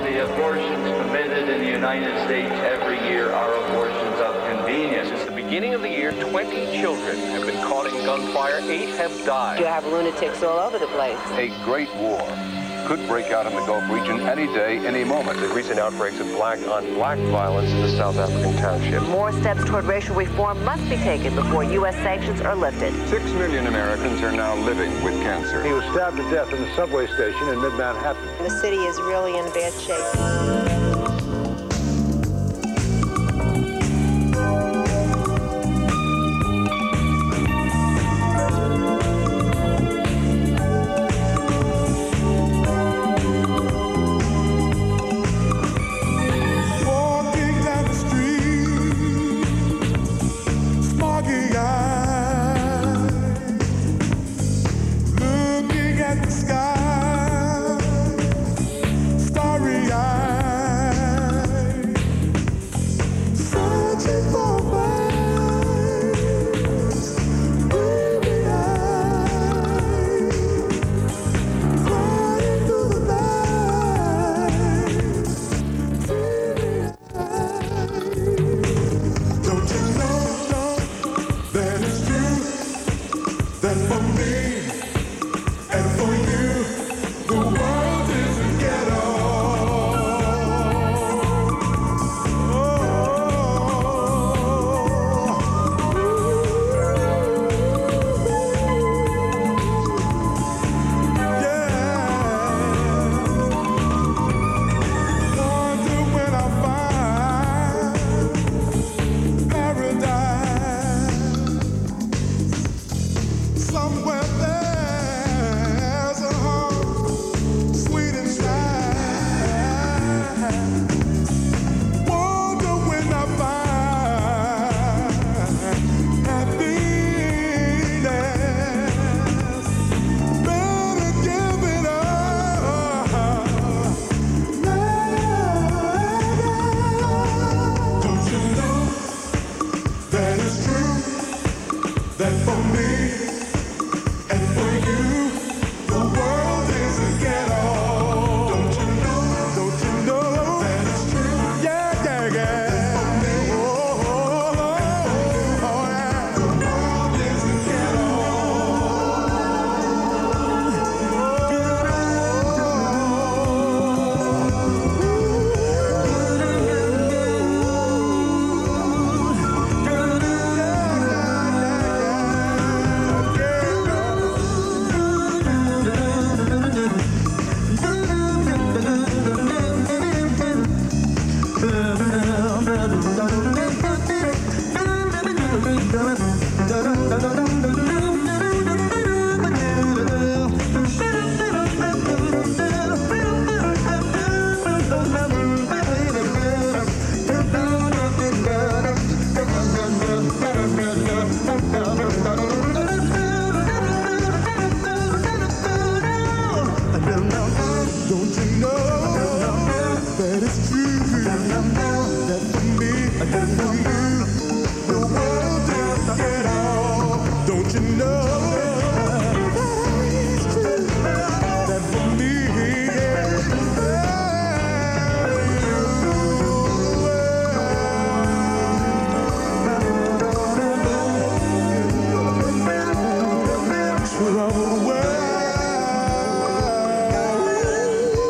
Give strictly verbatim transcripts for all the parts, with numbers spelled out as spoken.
the abortions committed in the United States every year are abortions of convenience. Since the beginning of the year, twenty children have been caught in gunfire. Eight have died. You have lunatics all over the place. A great war could break out in the Gulf region any day, any moment. The recent outbreaks of black-on-black violence in the South African township. More steps toward racial reform must be taken before U S sanctions are lifted. Six million Americans are now living with cancer. He was stabbed to death in the subway station in mid-Manhattan. The city is really in bad shape.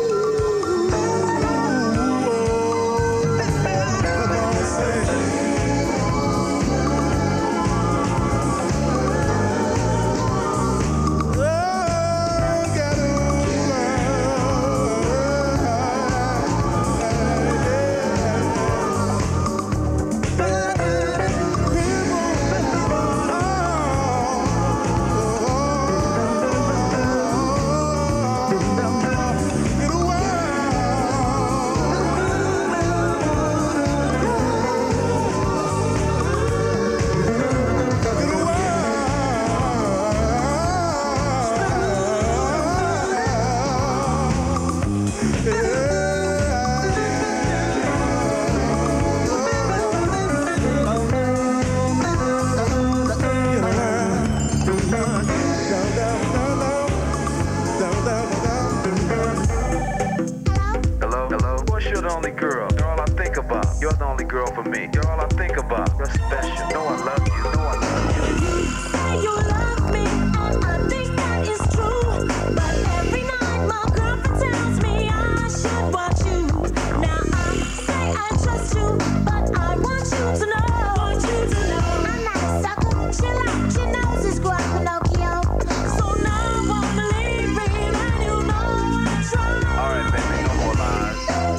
Say you're the only girl. You're all I think about. You're the only girl for me. You're all I think about. You're special. Know I love you. Know I love you. You say you love me, and I think that is true. But every night my girlfriend tells me I should want you. Now I say I trust you, but I want you to know. Want you to know. I'm not a sucker. Chill out. Your nose is growing, Pinocchio. So now I'm believing, and you know I try. All right, baby, no more lies.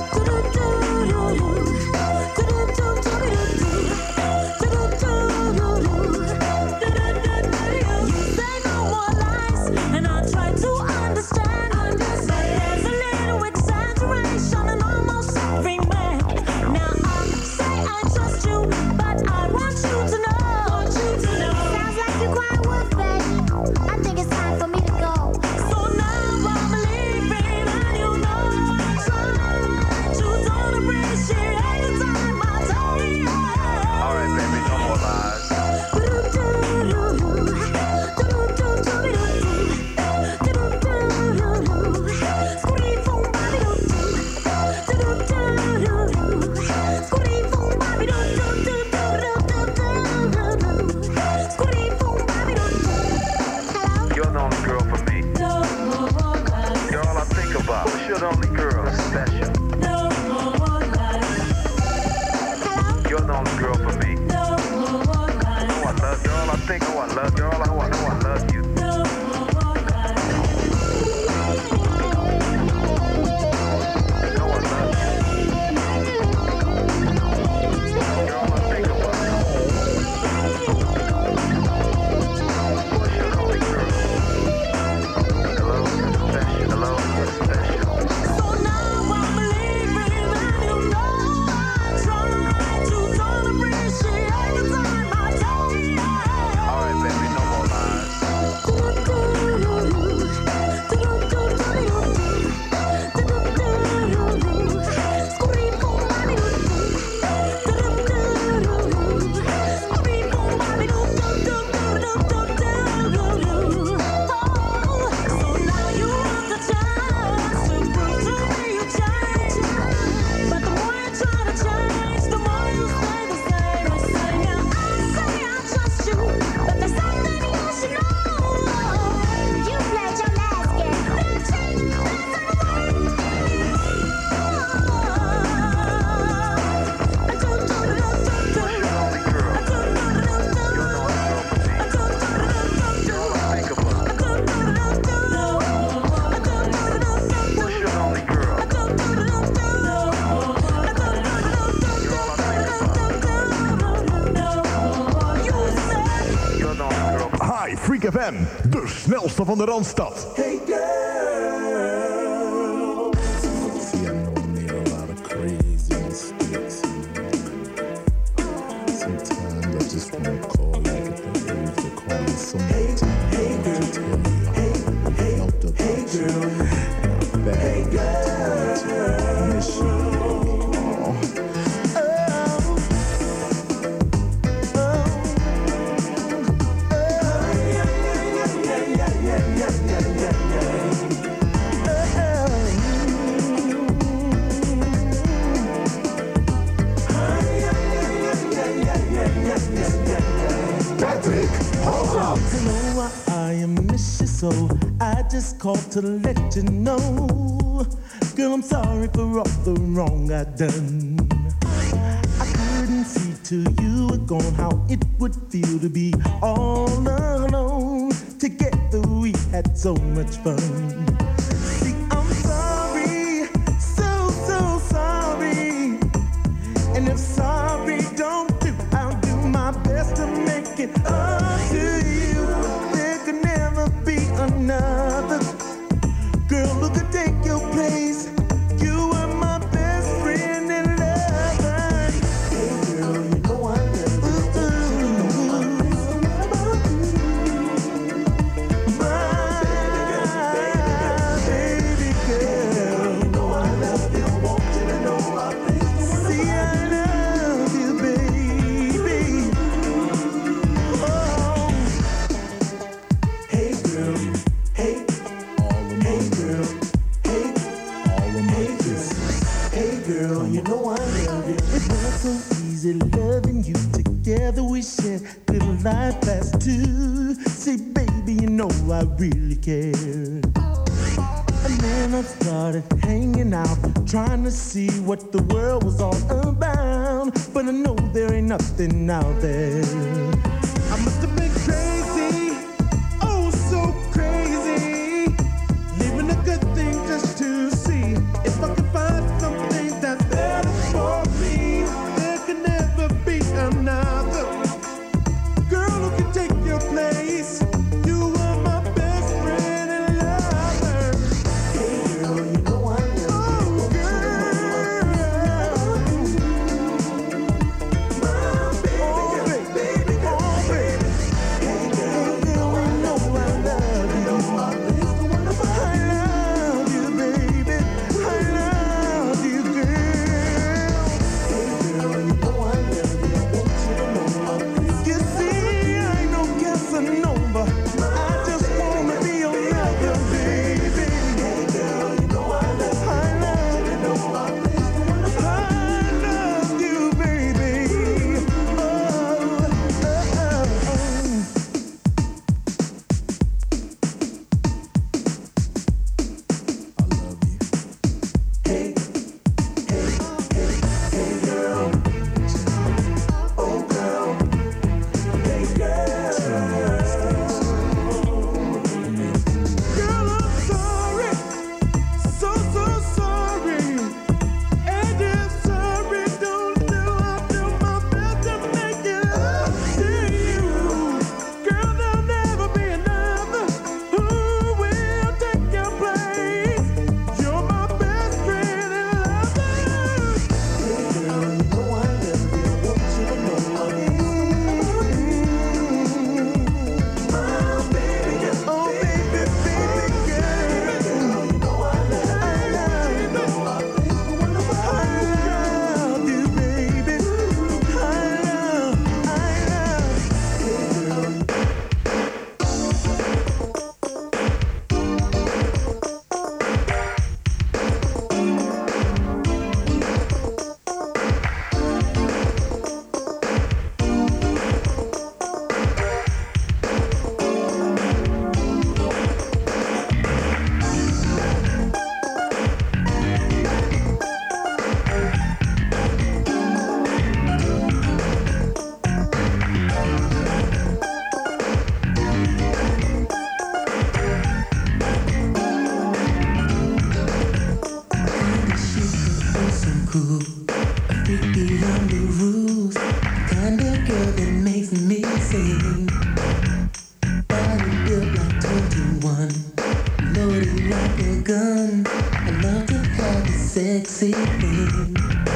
Freak F M, de snelste van de Randstad. Hey girl. See, I know I made a lot of crazy mistakes. Sometimes I just wanna call you, but that means to call me so many times. Hey girl, tell you how I felt about hey girl. You. And hey girl, I miss you. So I just called to let you know, girl, I'm sorry for all the wrong I done. I couldn't see till you were gone how it would feel to be all alone. Together we had so much fun. See, I'm sorry, so, so sorry. And if sorry don't do, I'll do my best to make it up to you. Another girl who could take your place. You were my best friend and lover. Hey girl, you know I love you. You know I'm missing about you. My, girl, you know I love you. It was so easy loving you. Together we shared little life past two. See, baby, you know I really care. And then I started hanging out, trying to see what the world was all about. But I know there ain't nothing out there. I must have been crazy, oh so crazy, leaving a good thing just to see if I could find something that's better for me. There can never be another girl who can take your place. You are my best friend and lover. Hey girl, you know I love you. Oh girl, my baby, baby, oh baby. Hey girl, you know I know I love you. I love you, baby. I love you, girl. Hey girl, you know I love you. I want you to know. You see, I ain't no Casanova. I just wanna be your lover, baby. Hey girl, you know I love you. I love you. I love you, baby. Oh, oh, oh, I love you. Hey, hey, hey, hey, girl. Oh, girl. Hey, girl. Girl, I'm sorry. So, so sorry. And if sorry, don't do, I'll do my best to make it up to you. Girl, there'll never be another who will take your place. You're my best friend and lover. Hey, girl, you know I love you. I want you to know I love you. My baby, oh baby, baby girl. You know I love you. I love you, baby. I love, I love. Hey, girl. So cool, freaky on the rules, kind of girl that makes me sing. Body built like twenty-one, loaded like a gun. I love to have a sexy thing.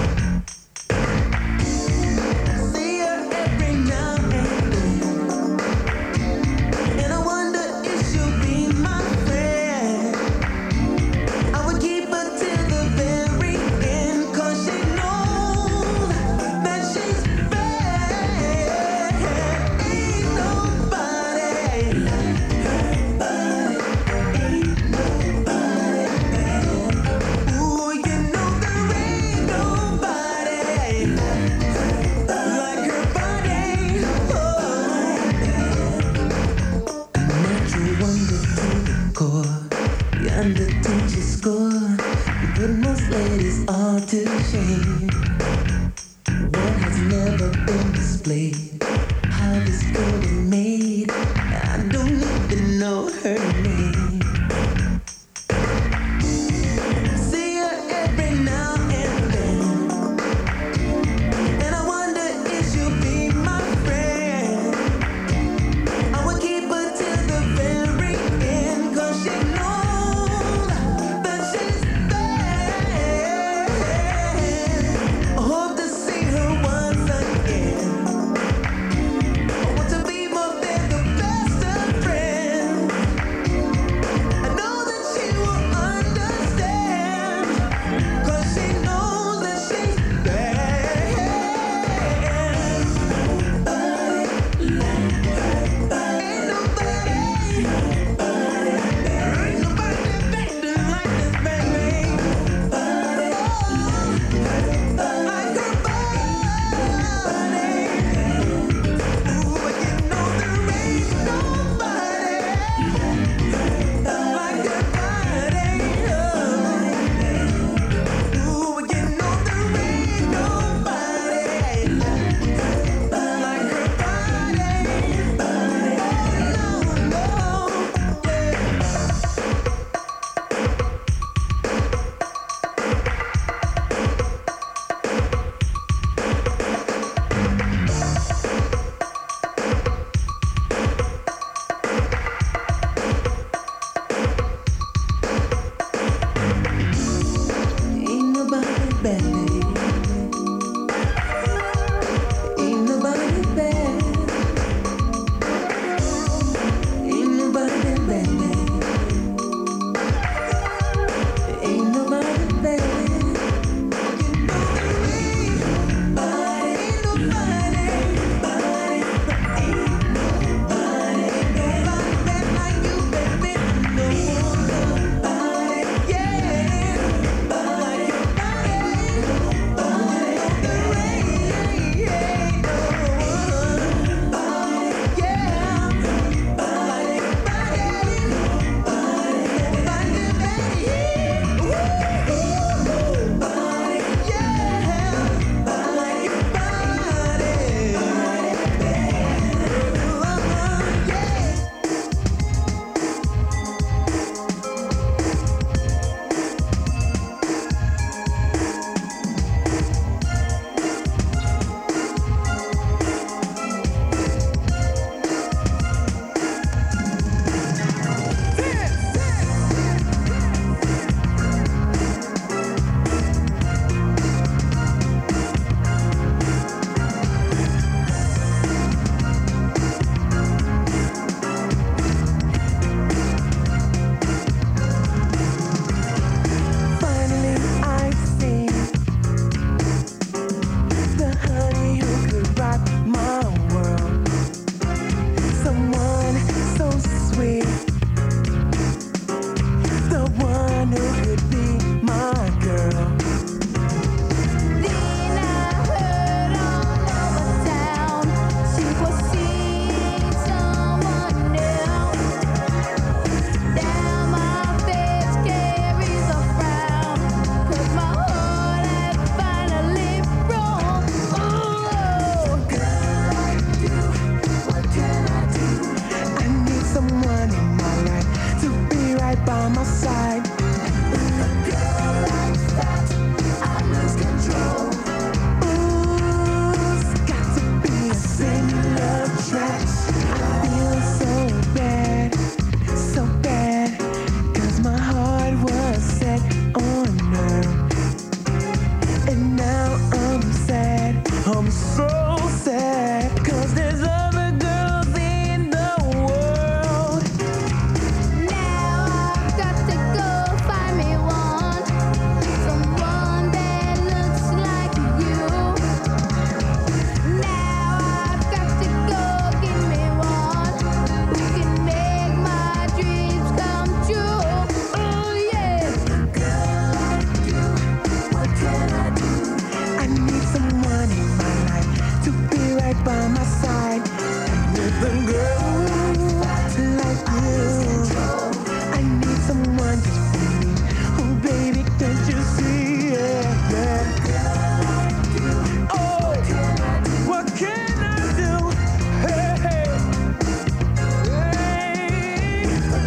I see her every now and then, and I wonder if she'll be my friend. I would keep her till the very end, 'cause she knows that she's bad. Ain't nobody like her body. Ain't nobody bad. Ooh, you know there ain't nobody like her body. Oh, a natural wonder to the core. You undertake your score. You put most ladies all to shame. What has never been displayed? How this girl was made. I don't even know her name. See her every now and then, and I wonder if she'll be my friend. I would keep her till the very end, 'cause she knows that she's bad. I hope to see her once again. I want to be more I'm so sad, 'cause there's other girls in the world. Now I've got to go find me one, someone that looks like you. Now I've got to go get me one who can make my dreams come true. Oh yeah. Girl like you, what can I do? I need someone in my life to be right by my side. With a girl like you, I need someone just for me. Oh baby, can't you see? Yeah, yeah. Oh, what can I do? Hey, hey, hey.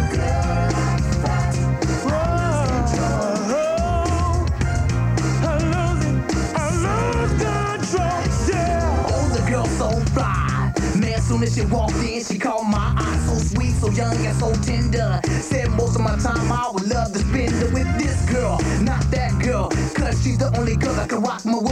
Whoa, I lose it, I lose control. Yeah. Oh, the girl so fly. Man, soon as she walked in, she caught my eye. So sweet, so young, and so tender. Said most of my time I would love to spend it with this girl, not that girl. 'Cause she's the only girl that can rock my